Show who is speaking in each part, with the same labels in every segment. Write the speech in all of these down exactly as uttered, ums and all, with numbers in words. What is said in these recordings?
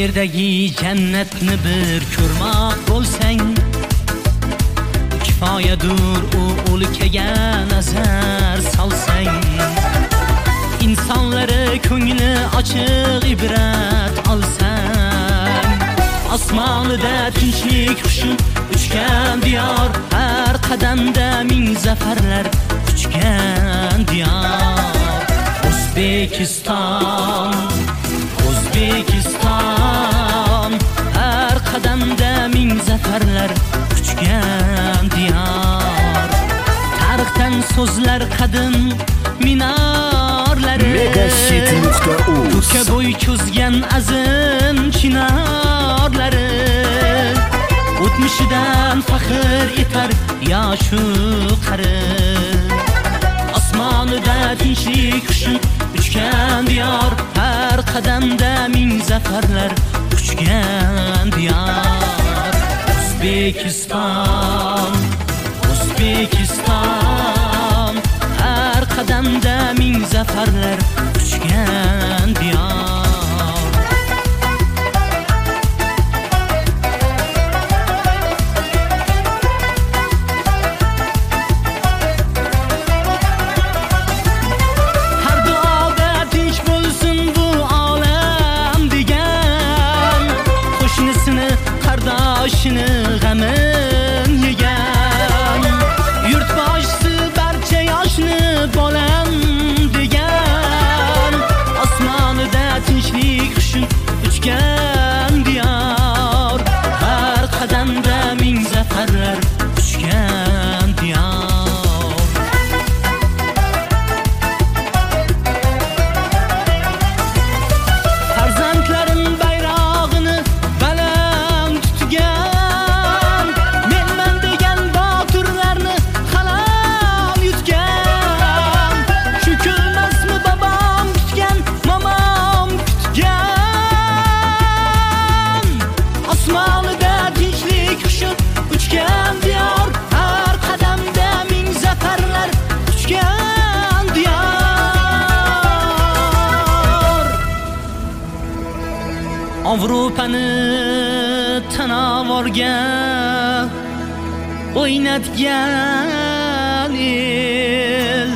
Speaker 1: yerdagi jannatni bir ko'rmoq bo'lsang, kifoyadur u o'lkaga nazar solsang. İnsanları ko'ngli ochiq ibrat olsang, osmonida tinchlik qushib uchgan diyor, har qadamda ming zafarlar quchgan diyor. O'zbekiston, O'zbekiston, har qadamda ming zafarlar quchgan diyor. Tarixdan so'zlar qadim minorlari,
Speaker 2: megahit nuqta uz.
Speaker 1: Ko'kka bo'y cho'zgan azim chinorlari, o'tmishidan faxr etar yoshu qari. Osmonida tinchlik qushib uchgan diyor, har qadamda ming zafarlar quchgan diyor. O'zbekiston, O'zbekiston, har qadamda ming zafarlar quchgan diyor. Qardoshini g'amin yegan, yurtboshisi barcha yoshni bolam degan. Osmonida tinchlik qushib uchgan diyor, har qadamda ming zafarlar quchgan diyor. Farzandlarim bayrog'ini baland tutgan, menman degan botirlarni halol yutgan. Shu ko'rmasmi babam kutgan, momom kutgan. Osmonida tinchlik qushib uchgan diyor, har qadamda ming zafarlar quchgan diyor. Avrupani tanavorga o'ynatgan el,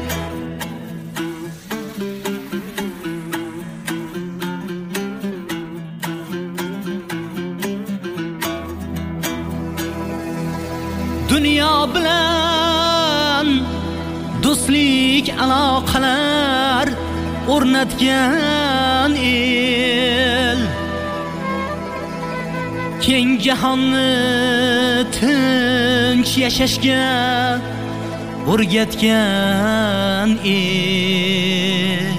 Speaker 1: dunyo bilan do'stlik aloqalar o'rnatgan el, keng jahonni tinch yashashga o'rgatgan el.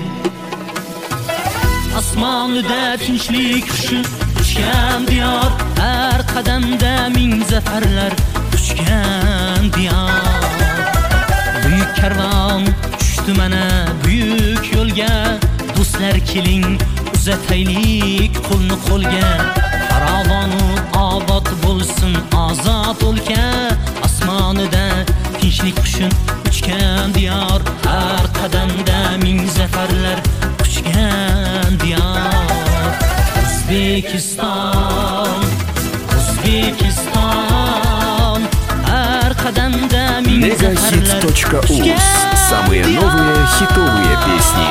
Speaker 1: Osmonida tinchlik qushib uchgan diyor, har qadamda ming zafarlar quchgan diyor. Buyuk karvon tushdi mana buyuk yo'lga, do'stlar keling uzataylik qo'lni qo'lga. Farovonu obod bo'lsin ozod o'lka, osmonida tinchlik qushib uchgan diyor, har qadamda ming zafarlar quchgan diyor. O'zbekiston, O'zbekiston, har qadamda ming zafarlar
Speaker 2: megahit точка uz. Самые новые хитовые песни.